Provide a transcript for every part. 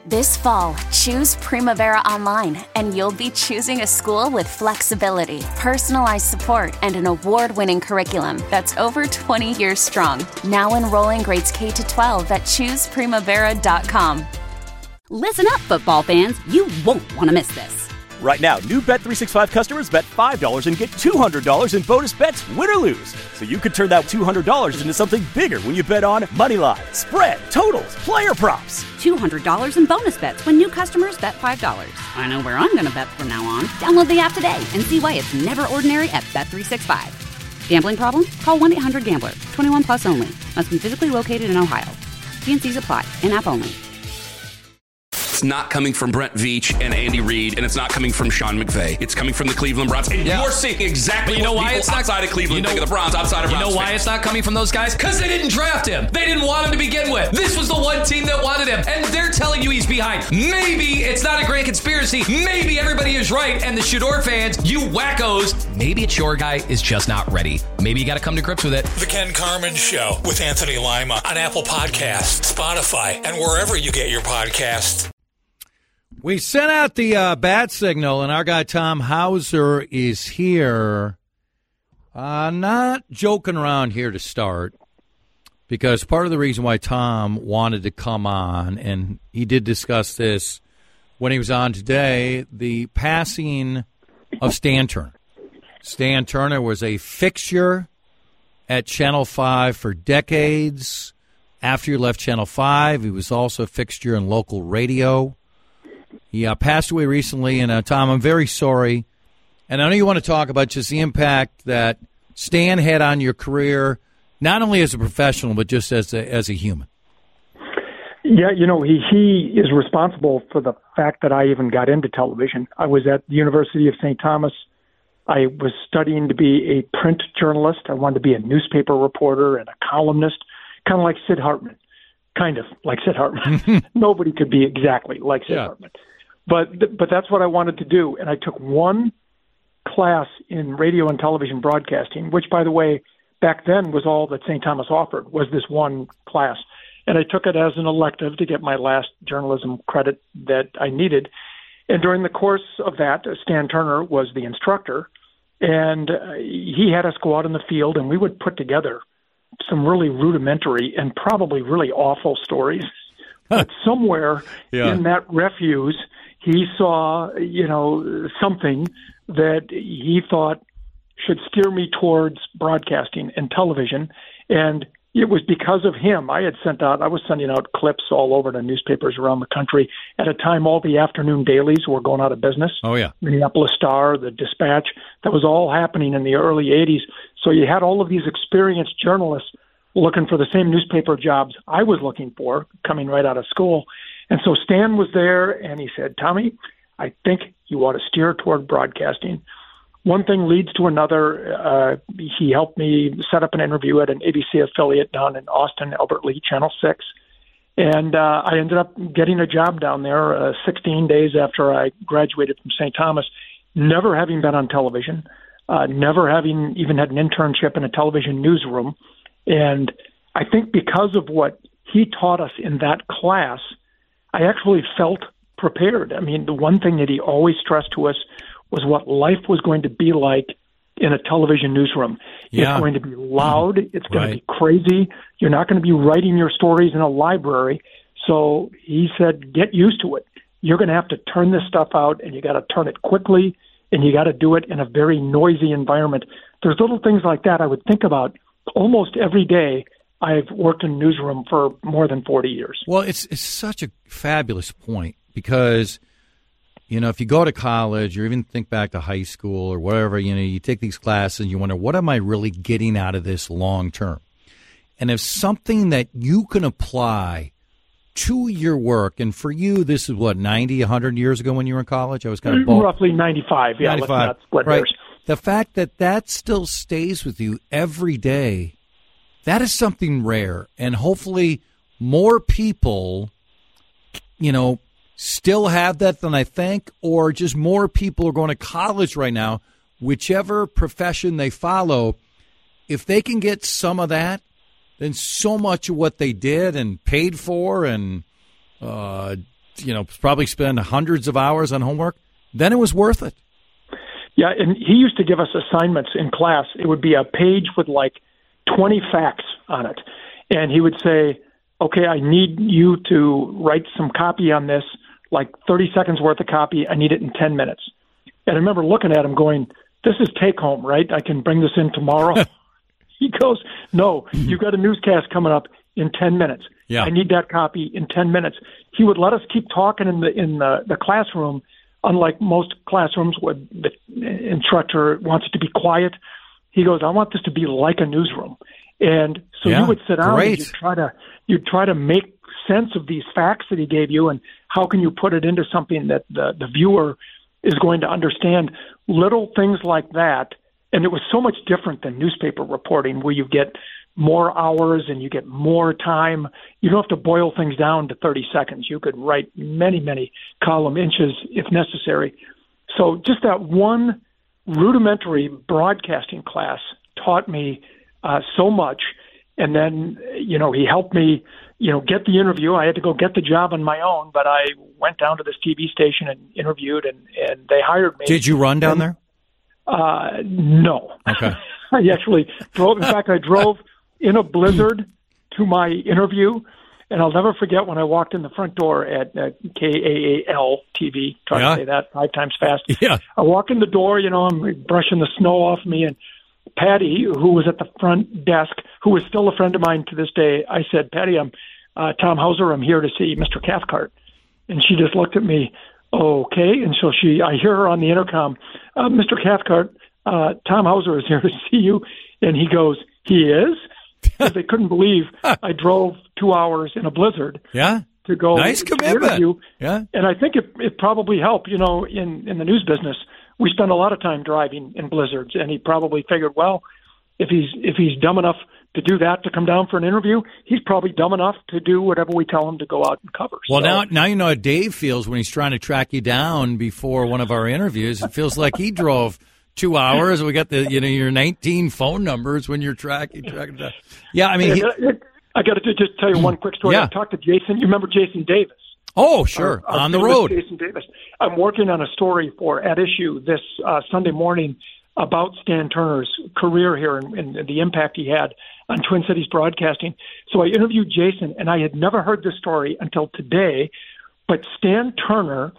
This fall, choose Primavera Online, and you'll be choosing a school with flexibility, personalized support, and an award-winning curriculum that's over 20 years strong. Now enrolling grades K to 12 at chooseprimavera.com. Listen up, football fans. You won't want to miss this. Right now, new Bet365 customers bet $5 and get $200 in bonus bets, win or lose. So you could turn that $200 into something bigger when you bet on money line, spread, totals, player props. $200 in bonus bets when new customers bet $5. I know where I'm going to bet from now on. Download the app today and see why it's never ordinary at Bet365. Gambling problem? Call 1-800-GAMBLER. 21 plus only. Must be physically located in Ohio. T&Cs apply. In-app only. It's not coming from Brent Veach and Andy Reid, and it's not coming from Sean McVay. It's coming from the Cleveland Browns. And you're seeing exactly what people outside of Cleveland think of the Browns, outside of Browns. You know why it's not coming from those guys? Because they didn't draft him. They didn't want him to begin with. This was the one team that wanted him, and they're telling you he's behind. Maybe it's not a grand conspiracy. Maybe everybody is right, and the Shador fans, you wackos, maybe it's your guy is just not ready. Maybe you got to come to grips with it. The Ken Carman Show with Anthony Lima on Apple Podcasts, Spotify, and wherever you get your podcasts. We sent out the bat signal, and our guy Tom Hauser is here. Not joking around here to start, because part of the reason why Tom wanted to come on, and he did discuss this when he was on today, the passing of Stan Turner. Stan Turner was a fixture at Channel 5 for decades. After he left Channel 5, he was also a fixture in local radio. He passed away recently, and Tom, I'm very sorry. And I know you want to talk about just the impact that Stan had on your career, not only as a professional, but just as a human. Yeah, he is responsible for the fact that I even got into television. I was at the University of St. Thomas. I was studying to be a print journalist. I wanted to be a newspaper reporter and a columnist, kind of like Sid Hartman. Kind of like Sid Hartman. Nobody could be exactly like Sid Hartman. But that's what I wanted to do. And I took one class in radio and television broadcasting, which, by the way, back then was all that St. Thomas offered, was this one class. And I took it as an elective to get my last journalism credit that I needed. And during the course of that, Stan Turner was the instructor. And he had us go out in the field, and we would put together some really rudimentary and probably really awful stories. But somewhere in that refuse, he saw, something that he thought should steer me towards broadcasting and television. And it was because of him. I was sending out clips all over to newspapers around the country. At a time, all the afternoon dailies were going out of business. Oh, yeah. Minneapolis Star, the Dispatch. That was all happening in the early 80s. So you had all of these experienced journalists looking for the same newspaper jobs I was looking for, coming right out of school. And so Stan was there, and he said, Tommy, I think you ought to steer toward broadcasting. One thing leads to another. He helped me set up an interview at an ABC affiliate down in Austin, Albert Lee, Channel 6. And I ended up getting a job down there 16 days after I graduated from St. Thomas, never having been on television, never having even had an internship in a television newsroom. And I think because of what he taught us in that class, I actually felt prepared. I mean, the one thing that he always stressed to us was what life was going to be like in a television newsroom. It's going to be loud. It's going to be crazy. You're not going to be writing your stories in a library. So he said, get used to it. You're going to have to turn this stuff out, and you got to turn it quickly, and you got to do it in a very noisy environment. There's little things like that I would think about almost every day. I've worked in a newsroom for more than 40 years. Well, it's such a fabulous point because, if you go to college or even think back to high school or whatever, you take these classes and you wonder, what am I really getting out of this long term? And if something that you can apply to your work, and for you, this is what, 90, 100 years ago when you were in college? I was kind of roughly 95, 95, let's not split hairs. The fact that still stays with you every day, that is something rare. And hopefully more people, still have that than I think, or just more people are going to college right now, whichever profession they follow. If they can get some of that, then so much of what they did and paid for and probably spend hundreds of hours on homework, then it was worth it. Yeah, and he used to give us assignments in class. It would be a page with like 20 facts on it. And he would say, okay, I need you to write some copy on this, like 30 seconds worth of copy. I need it in 10 minutes. And I remember looking at him going, this is take home, right? I can bring this in tomorrow. He goes, no, you've got a newscast coming up in 10 minutes. Yeah. I need that copy in 10 minutes. He would let us keep talking in the classroom, unlike most classrooms where the instructor wants it to be quiet. He goes, I want this to be like a newsroom. And so you would sit down and you'd try to make sense of these facts that he gave you, and how can you put it into something that the viewer is going to understand. Little things like that. And it was so much different than newspaper reporting, where you get more hours and you get more time. You don't have to boil things down to 30 seconds. You could write many, many column inches if necessary. So just that one rudimentary broadcasting class taught me so much. And then, he helped me, get the interview. I had to go get the job on my own, but I went down to this TV station and interviewed, and they hired me. Did you run down there? No. Okay. I actually drove. In fact, I drove in a blizzard to my interview, and I'll never forget when I walked in the front door at KAAL TV. Try to say that 5 times fast. Yeah. I walk in the door, I'm brushing the snow off me, and Patty, who was at the front desk, who is still a friend of mine to this day, I said, Patty, I'm Tom Hauser. I'm here to see Mr. Cathcart. And she just looked at me, okay. And so I hear her on the intercom, Mr. Cathcart, Tom Hauser is here to see you. And he goes, he is? Because they couldn't believe I drove 2 hours in a blizzard to go nice commitment. Interview. Yeah. And I think it probably helped, in the news business. We spend a lot of time driving in blizzards, and he probably figured, well, if he's dumb enough to do that, to come down for an interview, he's probably dumb enough to do whatever we tell him to go out and cover. Well, now you know how Dave feels when he's trying to track you down before one of our interviews. It feels like he drove 2 hours. We got your 19 phone numbers when you're tracking down. Yeah, I mean, I got to just tell you one quick story. I talked to Jason. You remember Jason Davis? Oh, sure. On the road. Jason Davis. I'm working on a story for At Issue this Sunday morning about Stan Turner's career here and the impact he had on Twin Cities broadcasting. So I interviewed Jason, and I had never heard this story until today, but Stan Turner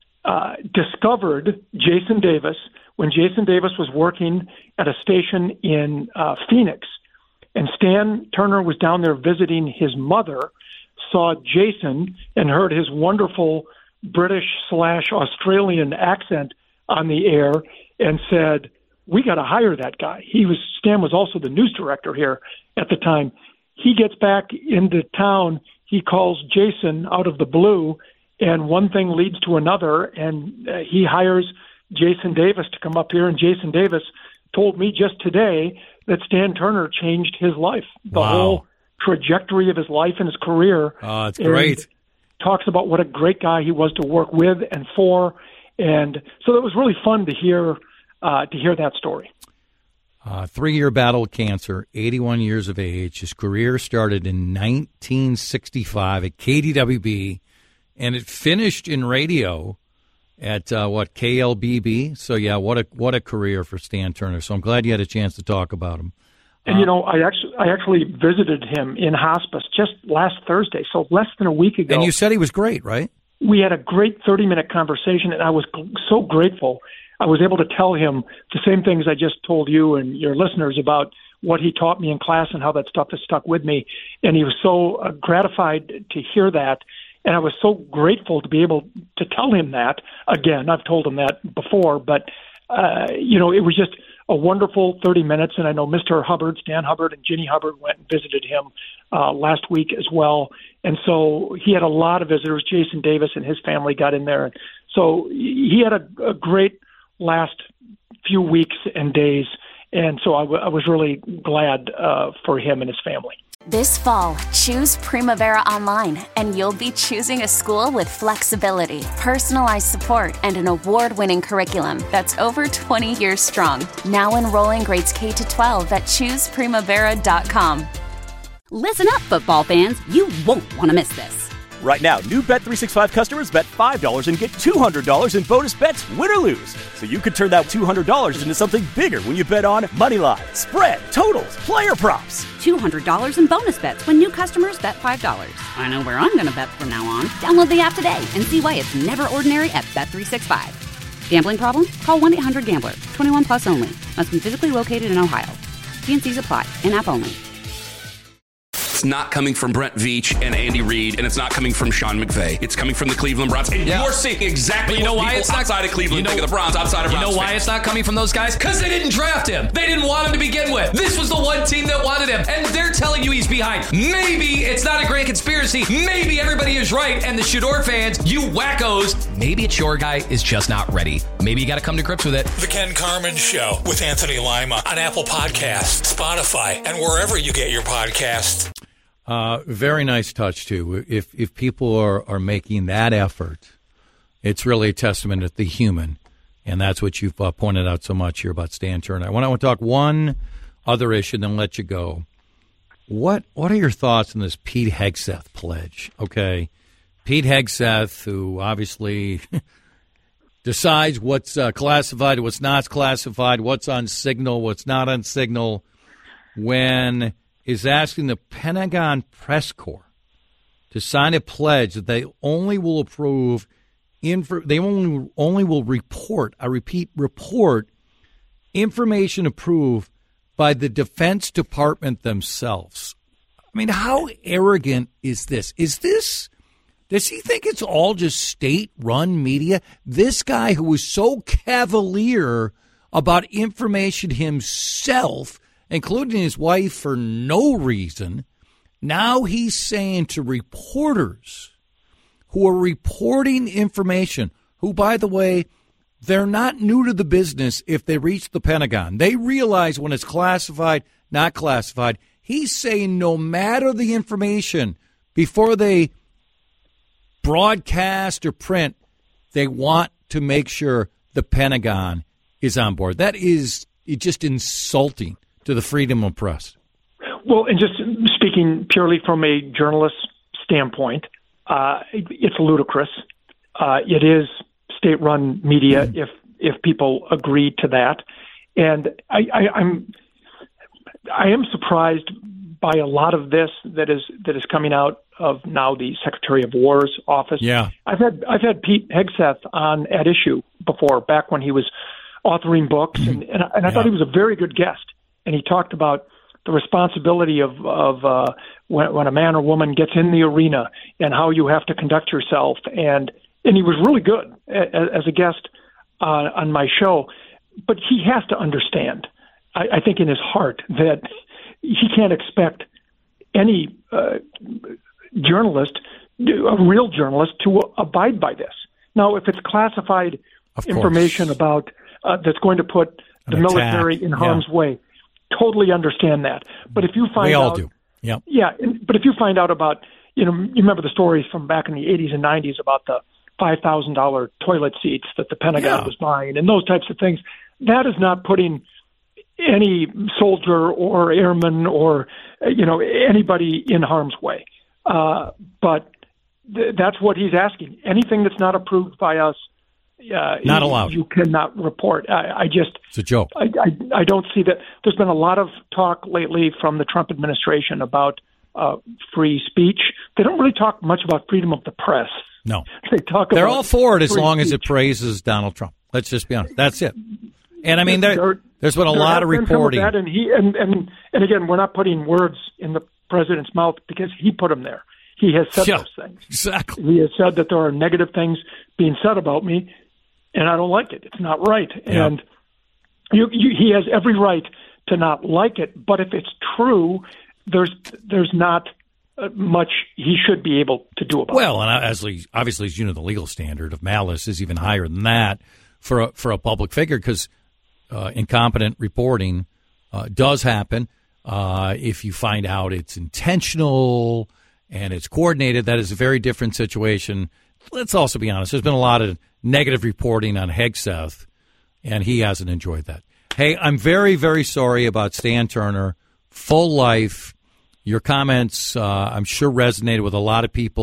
discovered Jason Davis when Jason Davis was working at a station in Phoenix. And Stan Turner was down there visiting his mother, saw Jason and heard his wonderful British/Australian accent on the air and said, we got to hire that guy. Stan was also the news director here at the time. He gets back into town. He calls Jason out of the blue, and one thing leads to another, and he hires Jason Davis to come up here. And Jason Davis told me just today that Stan Turner changed his life. The whole trajectory of his life and his career. Oh, it's great. Talks about what a great guy he was to work with and for. And so it was really fun to hear that story. 3-year battle with cancer, 81 years of age. His career started in 1965 at KDWB, and it finished in radio at KLBB. So yeah, what a career for Stan Turner. So I'm glad you had a chance to talk about him. And I actually visited him in hospice just last Thursday, so less than a week ago. And you said he was great, right? We had a great 30-minute conversation, and I was so grateful. I was able to tell him the same things I just told you and your listeners about what he taught me in class and how that stuff has stuck with me. And he was so gratified to hear that. And I was so grateful to be able to tell him that. Again, I've told him that before, but, it was just a wonderful 30 minutes. And I know Mr. Hubbard, Stan Hubbard, and Ginny Hubbard went and visited him last week as well. And so he had a lot of visitors. Jason Davis and his family got in there. So he had a great last few weeks and days. And so I was really glad for him and his family. This fall, choose Primavera Online, and you'll be choosing a school with flexibility, personalized support, and an award-winning curriculum that's over 20 years strong. Now enrolling grades K-12 at ChoosePrimavera.com. Listen up, football fans. You won't want to miss this. Right now, new Bet365 customers bet $5 and get $200 in bonus bets, win or lose. So you could turn that $200 into something bigger when you bet on Moneyline, spread, totals, player props. $200 in bonus bets when new customers bet $5. I know where I'm going to bet from now on. Download the app today and see why it's never ordinary at Bet365. Gambling problem? Call 1-800-GAMBLER. 21 plus only. Must be physically located in Ohio. T&Cs apply. In-app only. It's not coming from Brent Veach and Andy Reid, and it's not coming from Sean McVay. It's coming from the Cleveland Browns. And you're seeing exactly you know what why people it's not, outside of Cleveland think of the Browns, outside of Browns. You know why fans. it's not coming from those guys? Because they didn't draft him. They didn't want him to begin with. This was the one team that wanted him, and they're telling you he's behind. Maybe it's not a grand conspiracy. Maybe everybody is right, and the Shador fans, you wackos, maybe it's your guy is just not ready. Maybe you got to come to grips with it. The Ken Carman Show with Anthony Lima on Apple Podcasts, Spotify, and wherever you get your podcasts. Very nice touch, too. If people are making that effort, it's really a testament to the human, and that's what you've pointed out so much here about Stan Turner. I want to talk one other issue and then let you go. What are your thoughts on this Pete Hegseth pledge? Okay, Pete Hegseth, who obviously decides what's classified, what's not classified, what's on Signal, what's not on Signal, when is asking the Pentagon Press Corps to sign a pledge that they only will approve, they only will report, I repeat, report information approved by the Defense Department themselves. I mean, how arrogant is this? Does he think it's all just state-run media? This guy who was so cavalier about information himself, including his wife, for no reason, now he's saying to reporters who are reporting information, who, by the way, they're not new to the business if they reach the Pentagon. They realize when it's classified, not classified. He's saying no matter the information, before they broadcast or print, they want to make sure the Pentagon is on board. That is just insulting to the freedom of press. Well, and just speaking purely from a journalist standpoint, it's ludicrous. It is state-run media if people agree to that, and I am surprised by a lot of this that is coming out of now the Secretary of War's office. Yeah, I've had Pete Hegseth on at issue before, back when he was authoring books, and I thought he was a very good guest. And he talked about the responsibility of when a man or woman gets in the arena and how you have to conduct yourself. And he was really good as a guest on my show. But he has to understand, I think in his heart, that he can't expect any journalist, a real journalist, to abide by this. Now, if it's classified information about that's going to put the military in harm's way, totally understand that. But if you find we all out, do. Yep. Yeah, but if you find out about, you remember the stories from back in the 80s and 90s about the $5,000 toilet seats that the Pentagon was buying and those types of things, that is not putting any soldier or airman or anybody in harm's way. But that's what he's asking. Anything that's not approved by us, not allowed. You cannot report. It's a joke. I don't see that. There's been a lot of talk lately from the Trump administration about free speech. They don't really talk much about freedom of the press. No. They're all for it as long as it praises Donald Trump. Let's just be honest. That's it. And I mean, there's been a lot of reporting. That, and again, we're not putting words in the president's mouth because he put them there. He has said those things. Exactly. He has said that there are negative things being said about me, and I don't like it. It's not right. Yeah. And he has every right to not like it. But if it's true, there's not much he should be able to do about it. Well, and obviously, as you know, the legal standard of malice is even higher than that for a public figure, because incompetent reporting does happen. If you find out it's intentional and it's coordinated, that is a very different situation. Let's also be honest. There's been a lot of negative reporting on Hegseth, and he hasn't enjoyed that. Hey, I'm very, very sorry about Stan Turner. Full life. Your comments, I'm sure, resonated with a lot of people who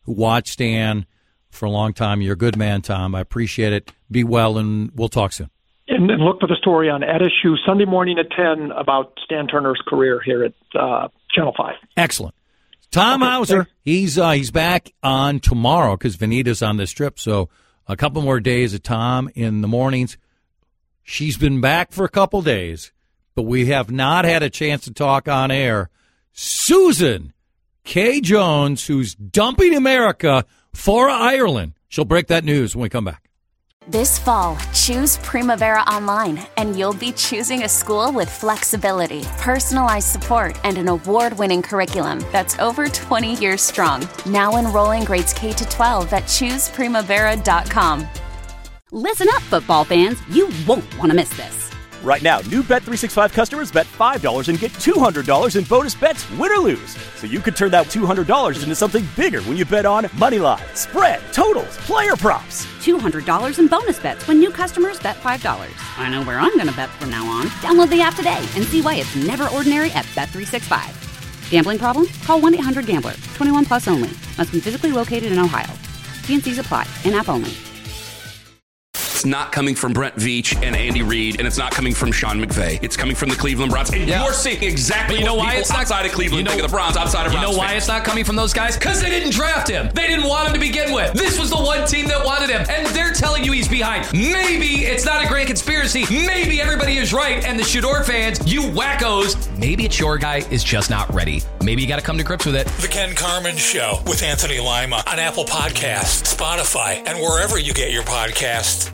who watched Stan for a long time. You're a good man, Tom. I appreciate it. Be well, and we'll talk soon. And look for the story on At Issue Sunday morning at 10 about Stan Turner's career here at Channel 5. Excellent. Tom Hauser, he's back on tomorrow because Vanita's on this trip, so a couple more days of Tom in the mornings. She's been back for a couple days, but we have not had a chance to talk on air. Susan K. Jones, who's dumping America for Ireland. She'll break that news when we come back. This fall, choose Primavera Online, and you'll be choosing a school with flexibility, personalized support, and an award-winning curriculum that's over 20 years strong. Now enrolling grades K to 12 at chooseprimavera.com. Listen up, football fans. You won't want to miss this. Right now, new Bet365 customers bet $5 and get $200 in bonus bets, win or lose. So you could turn that $200 into something bigger when you bet on moneyline, spread, totals, player props. $200 in bonus bets when new customers bet $5. I know where I'm going to bet from now on. Download the app today and see why it's never ordinary at Bet365. Gambling problem? Call 1-800-GAMBLER. 21 plus only. Must be physically located in Ohio. T&Cs apply. In-app only. It's not coming from Brent Veach and Andy Reid, and it's not coming from Sean McVay. It's coming from the Cleveland Browns. And you're seeing exactly you know what why people it's not, outside of Cleveland think of the Browns, outside of Browns. You know why fans. it's not coming from those guys? Because they didn't draft him. They didn't want him to begin with. This was the one team that wanted him, and they're telling you he's behind. Maybe it's not a grand conspiracy. Maybe everybody is right, and the Shador fans, you wackos, maybe it's your guy is just not ready. Maybe you got to come to grips with it. The Ken Carman Show with Anthony Lima on Apple Podcasts, Spotify, and wherever you get your podcasts.